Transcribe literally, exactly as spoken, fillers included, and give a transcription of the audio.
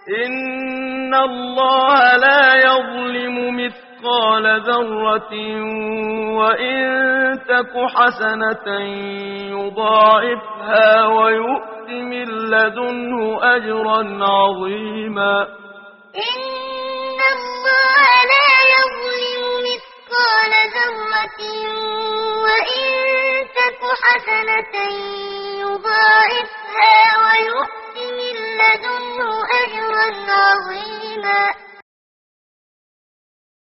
إن الله لا يظلم مثقال ذرة وإن تك حسنة يضاعفها ويؤت من لدنه أجرا عظيما إن الله لا يظلم مثقال ذرة وإن تك حسنة يضاعفها ويؤت من لدنه أجرا عظيما